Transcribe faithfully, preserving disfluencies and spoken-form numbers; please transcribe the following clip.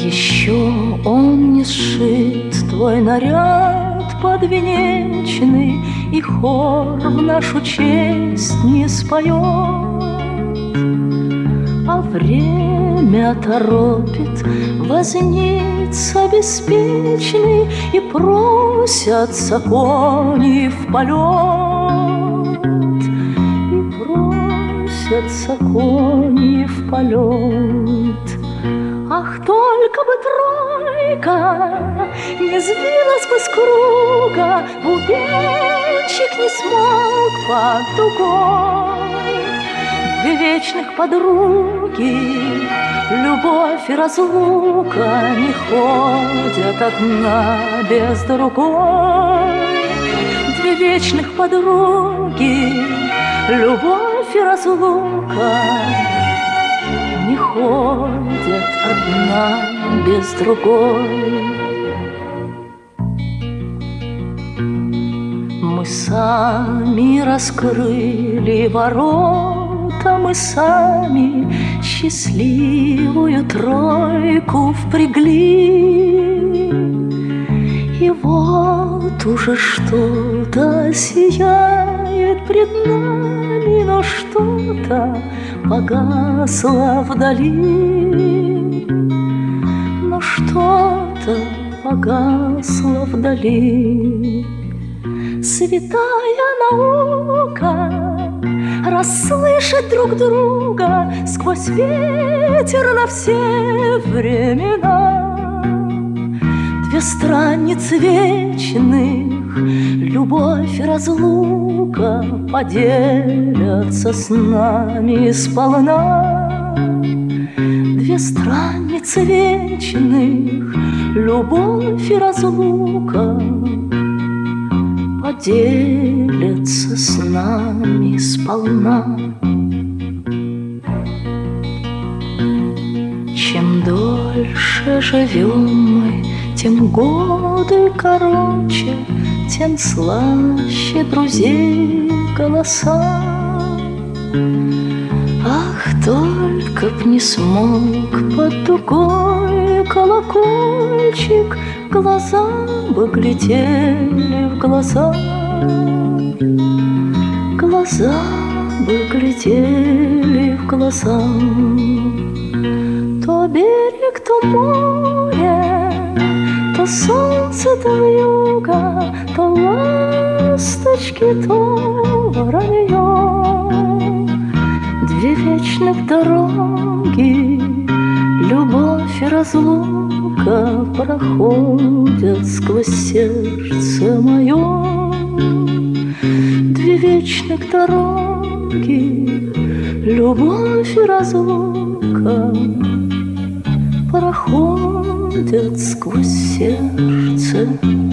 Еще он не сшит твой наряд подвенечный, и хор в нашу честь не споет, а время торопит возница беспечный, и просятся кони в полет, и просятся кони в полет. Ах, только бы тройка не сбилась бы с круга, бубенчик не смог под дугой. Две вечных подруги, любовь и разлука, не ходят одна без другой. Две вечных подруги, любовь и разлука, не ходят одна без другой. Мы сами раскрыли ворота, мы сами счастливую тройку впрягли, и вот уже что-то сияет пред нами, но что-то погасло вдали, но что-то погасло вдали. Святая наука расслышать друг друга сквозь ветер на все времена. Две страницы вечных, любовь и разлука, поделятся с нами сполна. Две страницы вечных, любовь и разлука, поделятся с нами сполна. Чем дольше живем мы, тем годы короче, тем слаще друзей голоса. Ах, только б не смог под дугой колокольчик, глаза бы глядели в глаза, глаза бы глядели в глаза. То берег, то море, то солнце, то вьюга, то ласточки, то воронье. Две вечных дороги, любовь и разлука, проходят сквозь сердце мое. Две вечных дороги, любовь и разлука, проходят сквозь сердце